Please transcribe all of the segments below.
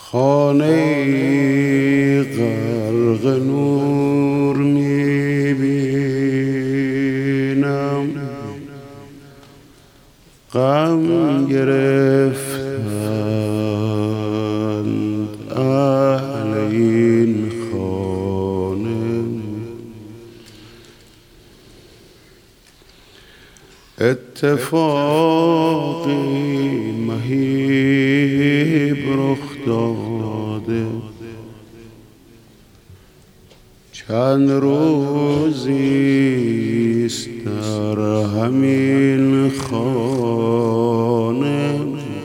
خانه غرق نور میبینم، غم گرفتند اهل این خانه. اتفاقی مهیب رخ داده، چند روزیست در همین خانه.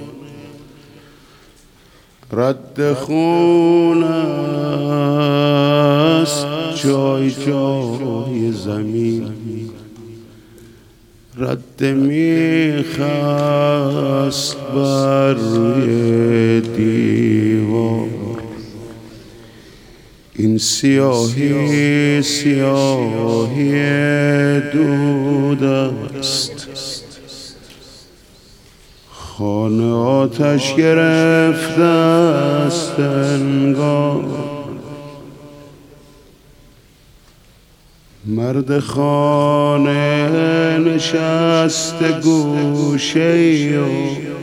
رد خون است جای جای زمین، رد میخست بر روی دیوار. این سیاهی سیاهی دود است، خانه آتش گرفته است انگار. مرد خانه نشسته گوشه‌ای و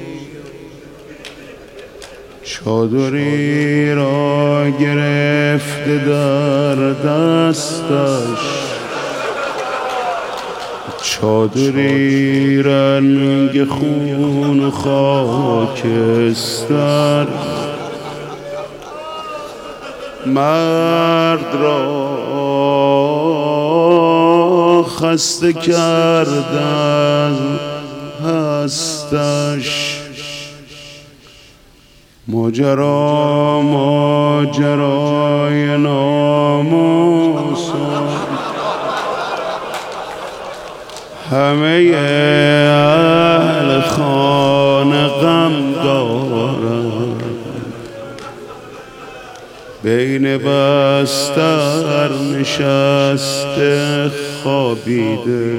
چادری را گرفته در دستش، چادری رنگ خون و خاکستر. مرد را خسته کردن هستش، ماجرا ماجرای ناموس. همه اهل خانه غم دارند، بین بستر نشسته خوابیده،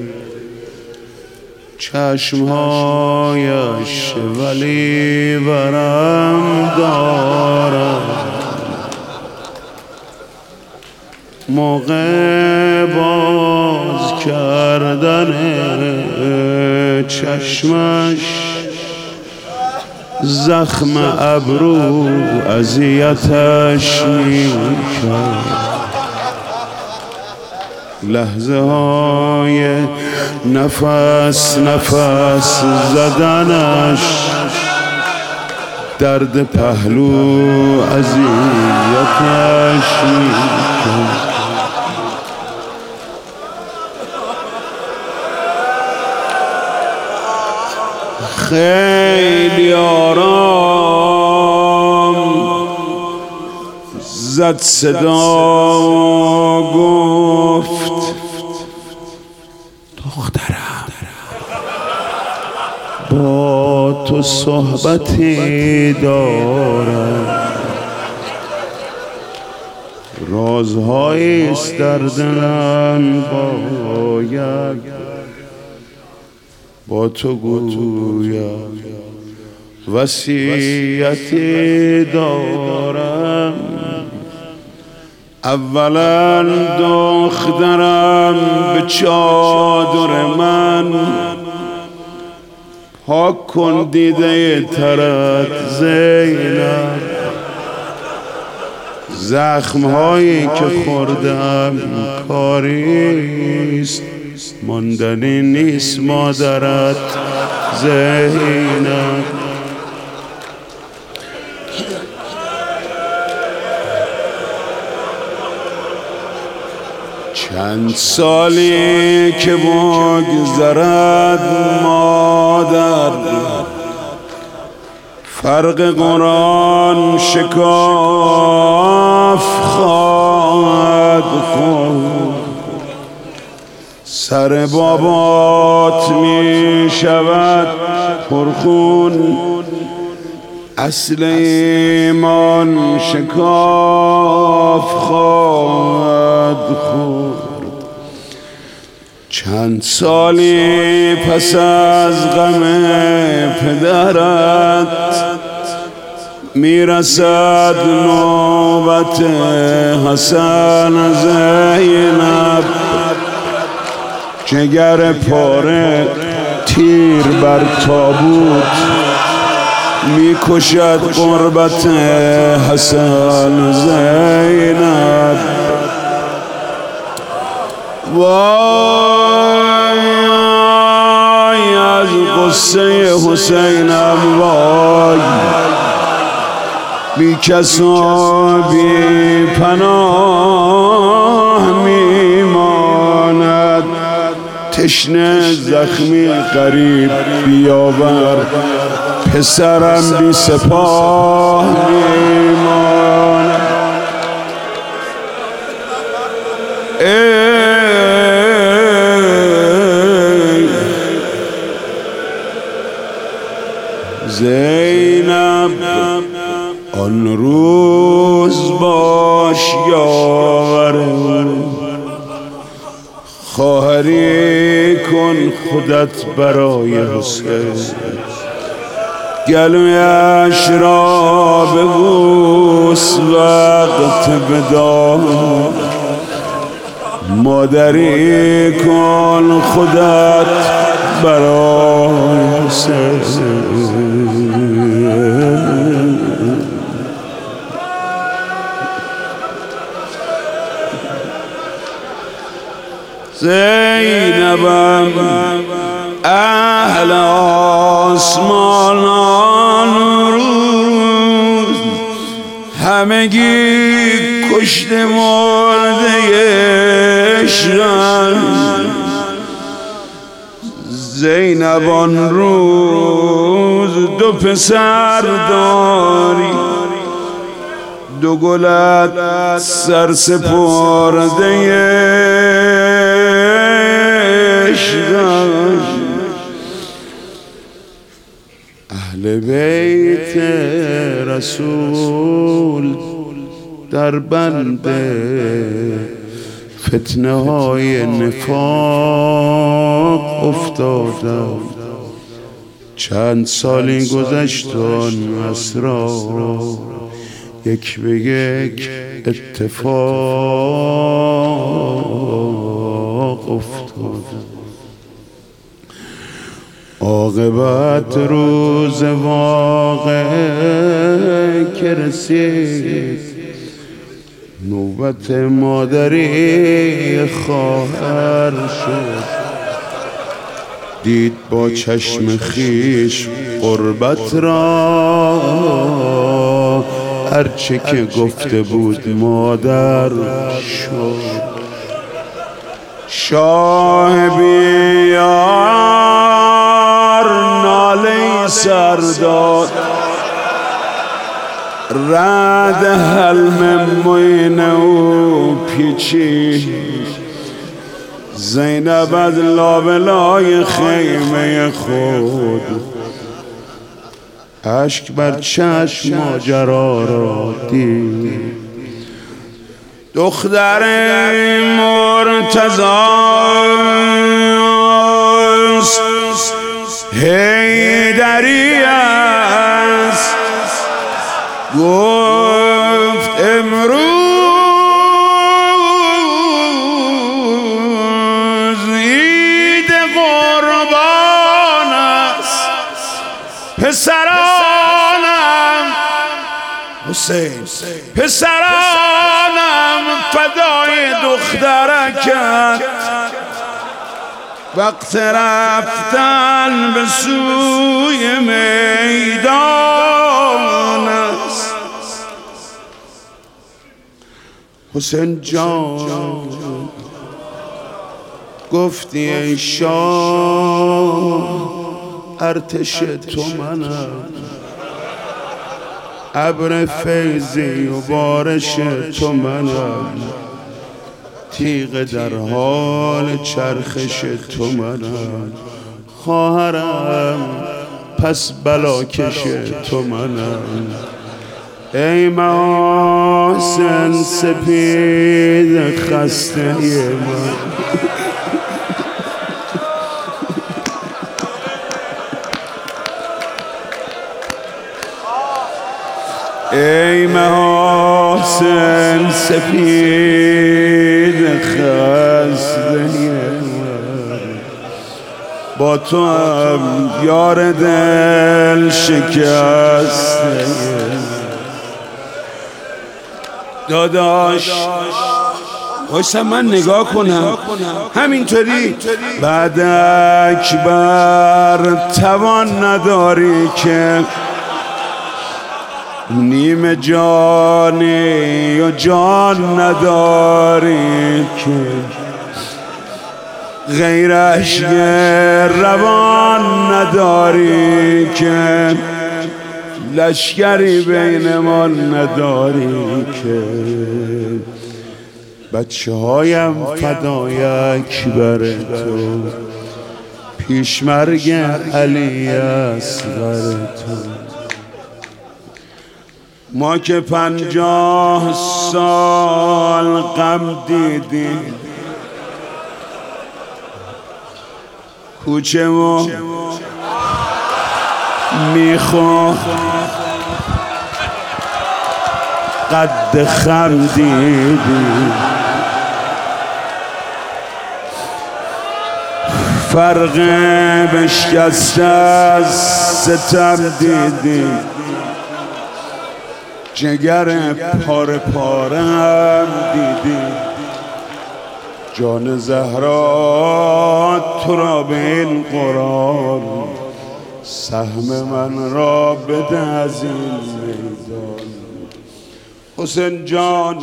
چشمهایش ولی ورم دارد. موقع باز کردن چشمش زخم ابرو اذیتش می‌کرد. لحظه های نفس نفس زدنش درد پهلو اذیتش می‌کرد. خیلی آرام زد صدا و گفت دخترم با تو صحبتی دارم، رازهاییست در دلم باید با تو گویم. وصیتی دارم، اولا دخترم به چادر من پاک کن دیده ترت زینب. زخمهایی که خوردم کاریست، ماندنی نیست مادرت زینب. چند سالی که بگذرد مادر، فرق قرآن شکاف خواهد خورد. سر بابات می شود پرخون، اصل ایمان شکاف خواهد خورد. چند سالی پس از غم پدرت میرسد نوبت حسن زینب، جگر پاره تیر بر تابوت میکشد قربت حسن زینب. وای از قصه حسینم وای، بی کس و بی پناه میماند، تشنه زخمی غریب بیاور، پسرم بی سپاه میماند. زینب آن روز باش یاور، خواهری کن خودت برای حسین، گلویش را ببوس وقت بدار، مادری کن خودت برای حسین. زینبم اهل آسمانان روز، همگی کشته مرده عشقم. زینب آن روز دو پسر داری، دو گلت سر سپرده عشقم. اهل بیت رسول در بند فتنه های نفاق افتادم، چند سالی گذشت آن اسرار یک به یک اتفاق افتاد. عاقبت روز واقعه که رسید، نوبت مادری خواهر شد، دید با چشم خیش قربت را، هرچه که گفته بود مادر شد. شاه بیار ناله سر داد، رد حلم موین او پیچی، زینب از لابلای خیمه خود اشک بر چشم ماجرا را دید. دختر مرتضاست، حیدری است، گفت امروز عید قربان است، پسرانم حسین، پسرانم فدای دخترکت، وقت رفتن به سوی میدان است. حسین جان گفتی ای شاه، ارتش تو منم، ابر فیضی و بارش تو منم، تیغ در حال چرخش تو منم، خواهرم پس بلاکش تو منم. ای محاسن سپید خسته من، ای محاسن سپید خسته با تو هم یار دل شکسته داداش بایستم من نگاه کنم همینطوری بعد اکبر توان نداری که نیم جانی و جان نداری که غیرش یه روان نداری که لشکری بین ما نداری که بچه هایم فدای اکبر تو پیشمرگ علی اصغر تو ما که 50 سال غم دیدیم کوچه و میخوا قد خم دیدیم فرق بشکسته از ستم دیدیم جگر پاره پاره هم دیدیم جان زهرا تو را به این قرآن سهم من را بده از این میدان حسین جان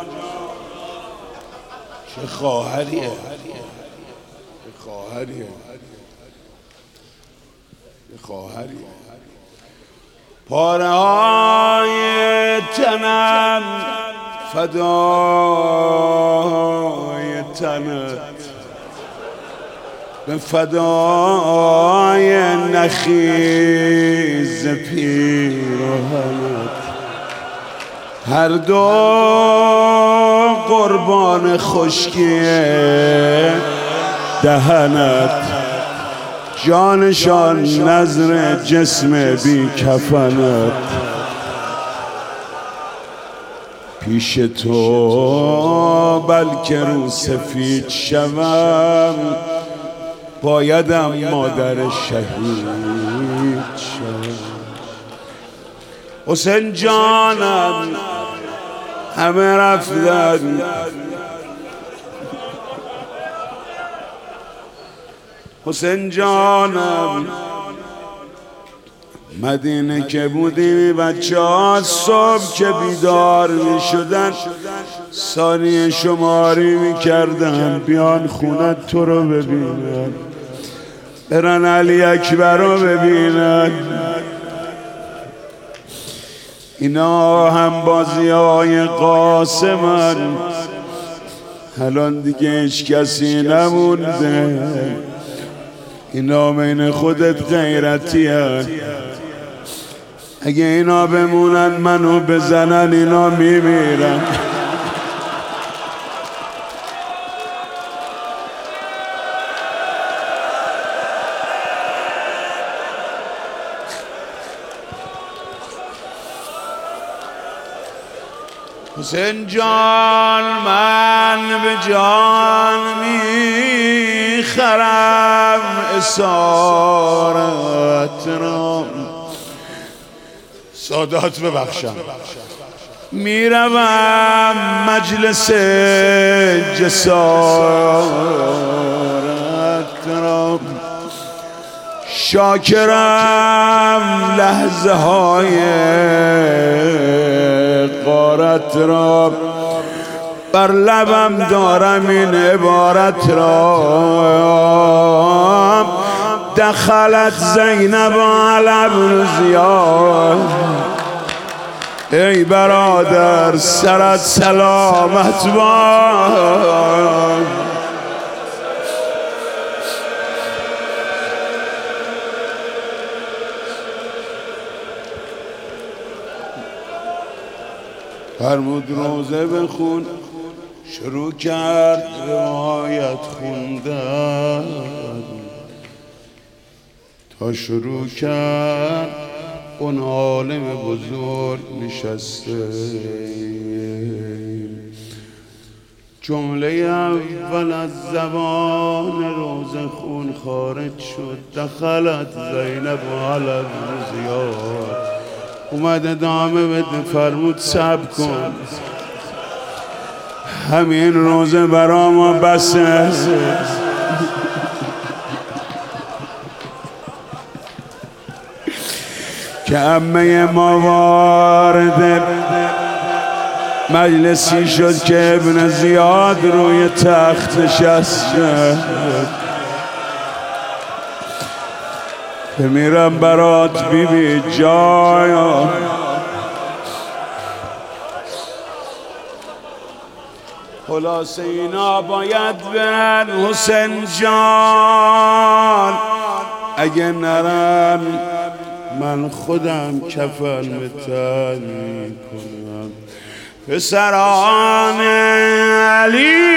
چه خواهریه پاره های تنم فدای تنت به فدای نخیز پیراهنت هر دو قربان خشکی دهنت جانشان نظر جسم بی کفنت پیش تو بلکه رو سفید شوم بایدم مادر شهید شوم حسین جانم همه رفتن حسین جانم مدینه که بودیم بچه ها صبح که بیدار می شدن ثانیه شماری می کردن بیان خونه تو رو ببینن برن علی اکبر رو ببینن اینا هم بازی های قاسمن الان دیگه هیچ کسی نمونده اینا بین خودت غیرتیه اگه اینا بمونن منو بزنن اینا میمیرن حسین جان من به جان میخرم اسارت را سادات ببخشم میروم مجلس جسارت را شاکرم لحظه های غارت را بر لبم دارم این عبارت را دخلت زینب علی ابن زیاد ای برادر سرت سلامت باد فرمود روزه بخون شروع کرد روایت خوندن تا شروع کرد اون عالم بزرگ نشسته. جمله اول از زبان روز خون خارج شد. دخلت زینب علی زیاد. اومد ادامه بده، فرمود صبر کن، همین روزه برا ما بسه. که عمه ما وارد مجلسی شد که ابن زیاد روی تخت نشسته. میرم برات بیبی جایا. خلاصه اینا باید برن حسین جان، اگه نرن من خودم کفن به تن میکنم. پسران علی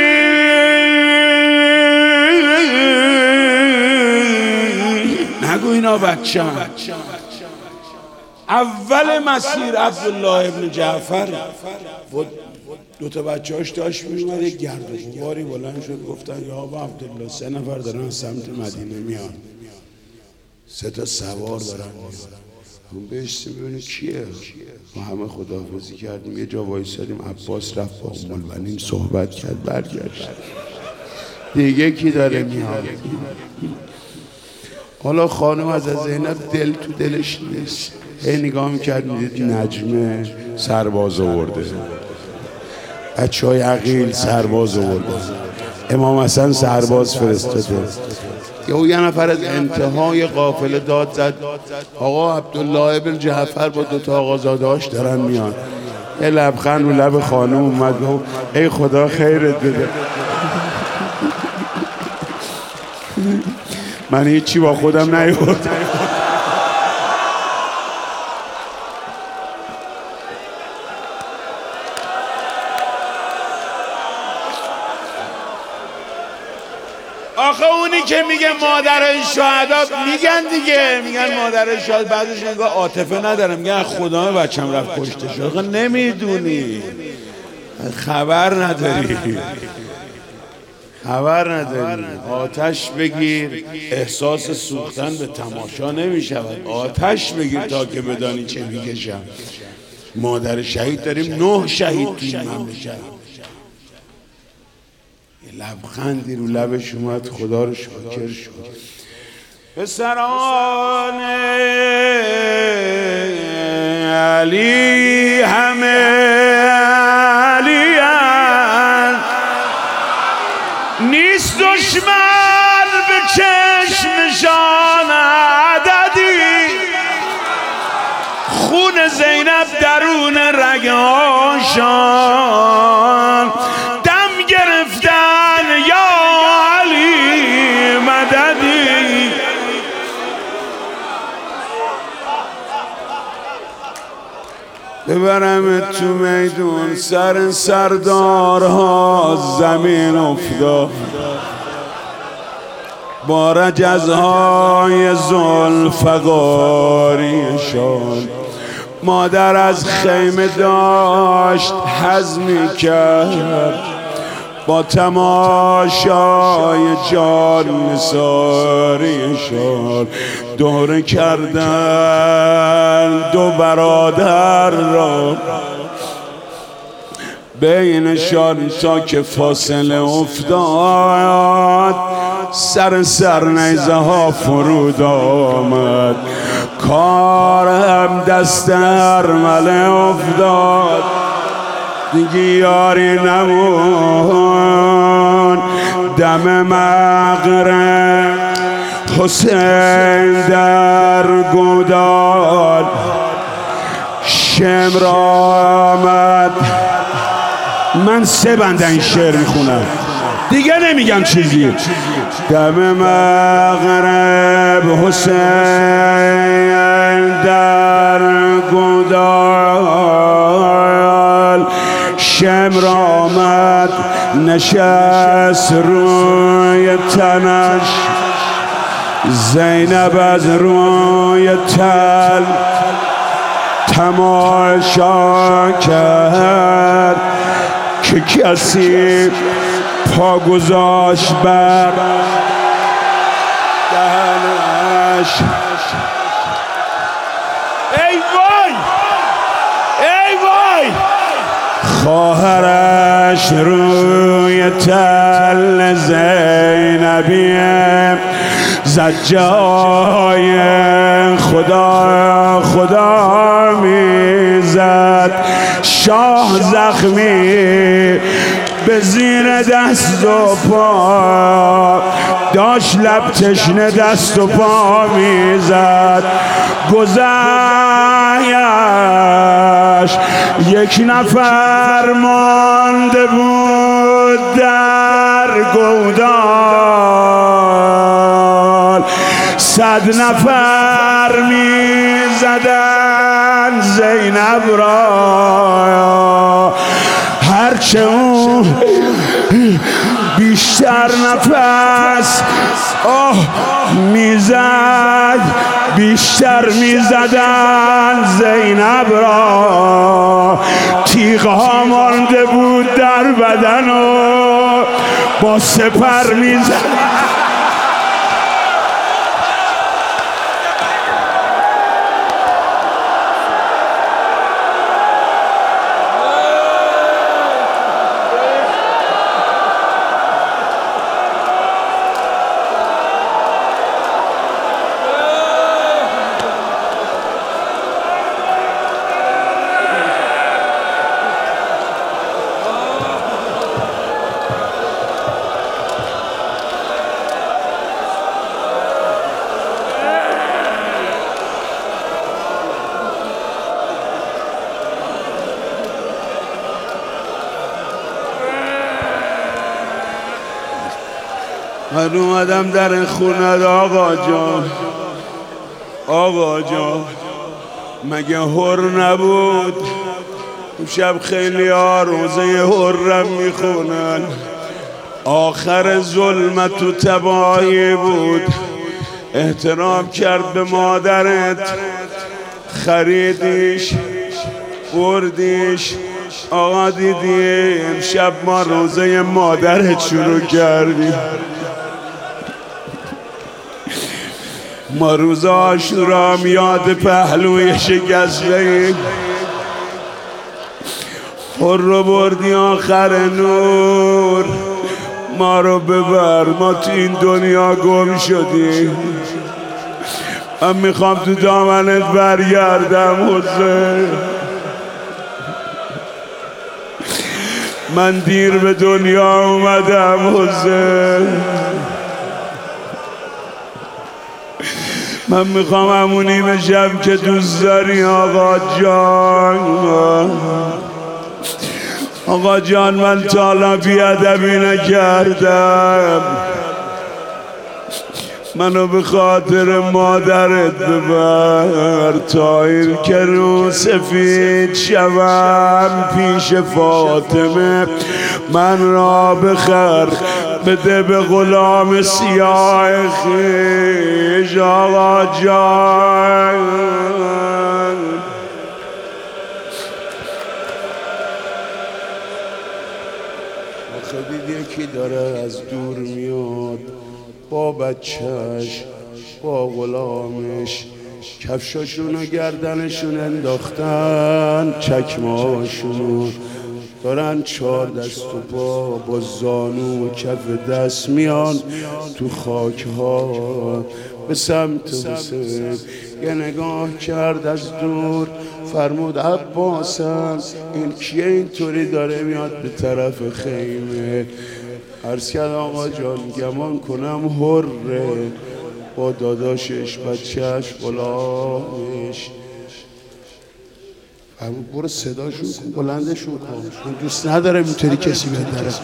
نگو اینا بچه هم. اول مسیر عبدالله ابن جعفر بود، دوتا بچه هاش داشت میومد، یک گرد و غباری بلند شد، گفتن یا ابا عبدالله 3 نفر دارن سمت مدینه میان، 3 تا سوار دارن میان. اون بهش ببینه کیه؟ ما همه خداحافظی کردیم، یه جا وایسادیم، عباس رفت با ام البنین صحبت کرد، برگشت دیگه کی داره میاد. حالا خانم از زینب دل تو دلش نیست، هی نگاه میکرد میدید نجمه سرباز آورده، بچه های عقیل سرباز آورده، امام حسن سرباز فرستاده. یه نفر از انتهای قافله داد زد آقا عبدالله ابن جعفر با 2 تا آقازاده‌اش دارن میان. یه لبخند رو لب خانم اومد گفت ای خدا خیرت بده. من هیچی با خودم نیاوردم. آخه اونی که میگه مادر شهدا، میگن دیگه، میگن مادر شهدا، بعدش نگاه عاطفه ندارم، میگن خدا بچم رفت کشته شد. آخه نمیدونی، خبر نداری، خبر نداری. آتش بگیر، احساس سوختن به تماشا نمیشود. آتش بگیر تا که بدانی چه میکشم. مادر شهید داریم، 9 شهید توی مملکت. لبخندی رو لبش اومد، خدا رو شاکر شد. پسران علی همه علی‌اند، نیست دشمن به چشمشان عددی. خون زینب درون رگهاشان ببرم تو میدون. سر سردارها زمین افتاد، با رجزهای ذوالفقاریشان. مادر از خیمه داشت حزمی کرد، با تماشای جان نثاریشان. دوره کردن 2 برادر را بینشان تا که فاصله افتاد. سر نیزه ها فرود آمد، کار هم دست ارمله افتاد. دیگه یاری نمون، دم مغرب حسین در گودال. شمر آمد. من 3 بنده این شعر میخونم دیگه نمیگم چیزی. دم مغرب حسین در گودال. شمر آمد نشست روی تنش، زینب از روی تل تماشا کرد که کسی پا گذاشت بر دهنش. ای وای ای وای خواهرش روی تل زینبیه زد جای خدا خدا میزد. شاه زخمی به زیر دست و پا داشت لب تشنه دست و پا میزد. گذشت یک نفر مانده بود در گودال. 100 نفر میزدن زینب را. هرچه اون بیشتر نفس میزد بیشتر میزدن زینب را. تیغها مانده بود در بدن و با سپر میزد. من اومدم در خونه آقا جان. آقا جان مگه هر نبود؟ شب خیلی روزه هرم میخونن. آخر ظلمت و تباهی بود. احترام کرد به مادرت، خریدیش بردیش. آقا دیدی امشب ما روزه مادرت شروع کردیم. ما روز عاشورا یاد پهلوی شکسته هر رو بردی آخر نور. ما رو ببر، ما تو این دنیا گم شدیم. من میخوام تو دامنت برگردم حسین. من دیر به دنیا اومدم حسین. من میخوام همونی بشم که دوست داری آقا جان. آقا جان من تا حالا بیادبی نکردم. منو به خاطر مادرت ببر تا این که رو سفید شوم پیش فاطمه. من را بخر بده به غلام سیاه خویش آقا جان. آخه دید یکی داره از دور میاد با بچهش با غلامش. کفشاشون و گردنشون انداختن، چکمهاشون دارن 4 دست و پا با زانو و کف دست میان تو خاک ها به سمت حسین. یه نگاه کرد از دور فرمود عباسم این کیه اینطوری داره میاد به طرف خیمه؟ عرض کرد آقا جان گمان کنم هره با داداشش بچهش غلامش. فرمود برو صداشون کن بلندشون کن، دوست نداره اینطوری کسی به طرف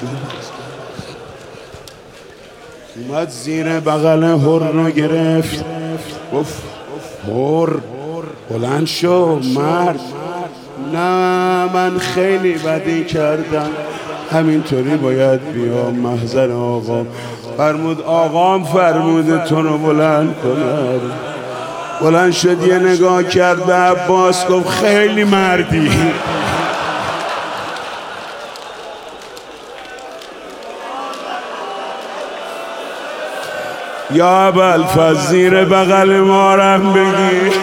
اومد زیر بغل هر رو گرفت گفت هر بلند شو مرد. نه من خیلی بدی کردم، همینطوری باید بیام محضر آقا. فرمود آقام فرموده تو رو بلند کند. بلند شد یه نگاه کرد به عباس گفت خیلی مردی. یا ابوالفضل زیر بغل مارم بگی.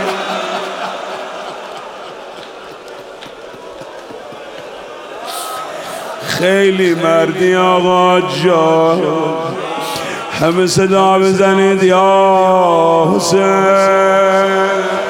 خیلی مردی آقا جان. همه صدا بزنید یا حسین.